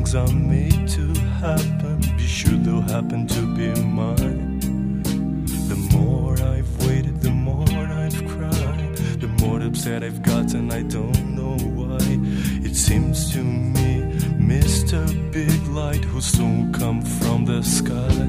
things are made to happen, be sure they'll happen to be mine. The more I've waited, the more I've cried, the more upset I've gotten, I don't know why. It seems to me Mr. Big Light will soon come from the sky.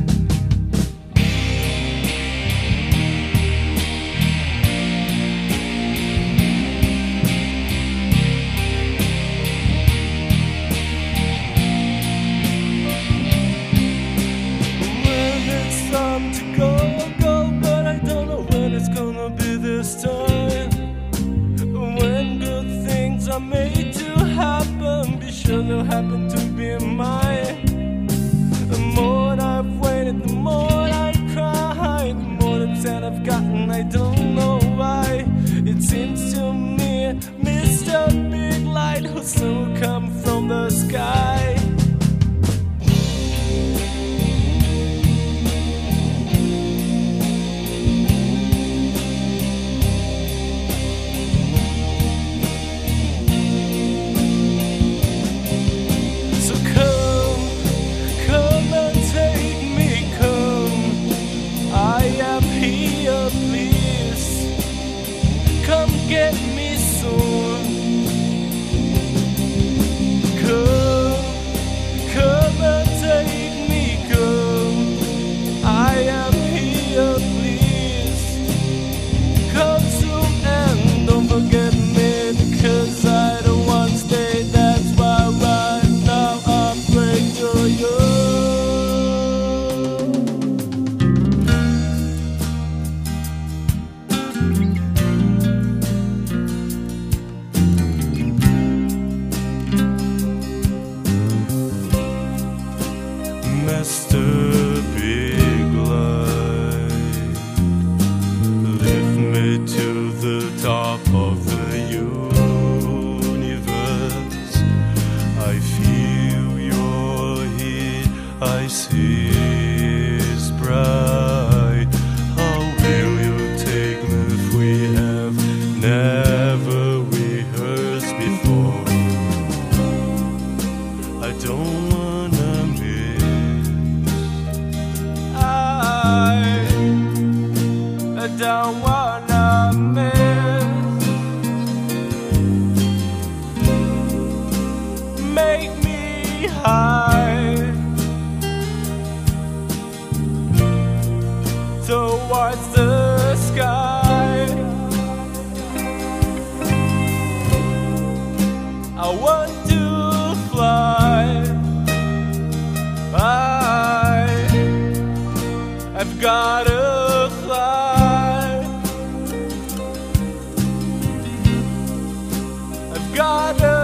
Made to happen, be sure they'll happen to be mine. The more I've waited, the more I've cried, the more upset I've gotten, I don't know why. It seems to me Mr. Big Light will soon come from the sky. Get me soon. Come and take me, come. I am here, please. Come soon and don't forget me, because I don't want to stay. That's why right now I'm praying to you. Mr. Big Light, lift me to the top of the universe. I feel your heat, I see it's bright. How will you take me if we have never rehearsed before? I don't wanna I don't wanna miss. Make me high towards the sky. I want to fly. I've gotta fly. I've gotta